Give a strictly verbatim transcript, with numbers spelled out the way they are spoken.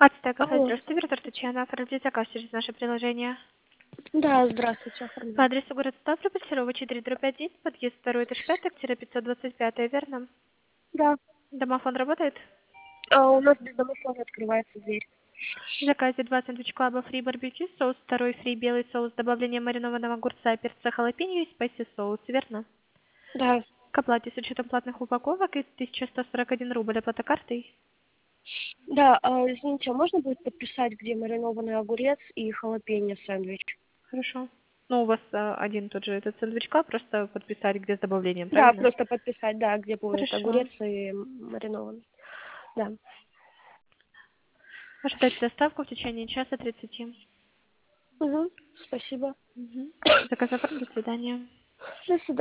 Ацтек, Алло. здравствуйте, оператор Татьяна. Оформите заказ через наше приложение. Да, здравствуйте, По оформляю. адресу город Ставрополь, Серова четыре дробь один, подъезд второй этаж пяток, пятьсот двадцать пять, верно? Да. Домофон работает? А, у нас без домофона открывается дверь. В заказе два сэндвич клаба фри барбекю, соус второй фри белый соус с добавлением маринованного огурца, перца, халапеньо и спайси соус, верно? Да. К оплате с учетом платных упаковок и тысяча сто сорок один рубль, оплата картой. Да, а, извините, а можно будет подписать, где маринованный огурец и халапеньо сэндвич? Хорошо. Ну, у вас а, один тот же этот сэндвич клаб, просто подписать, где с добавлением, Да, правильно? просто подписать, да, где будет Хорошо. огурец и маринованный. Да. Ожидать доставку в течение часа тридцати. Угу. Спасибо. Угу. Заказ оформлен. До свидания. До свидания.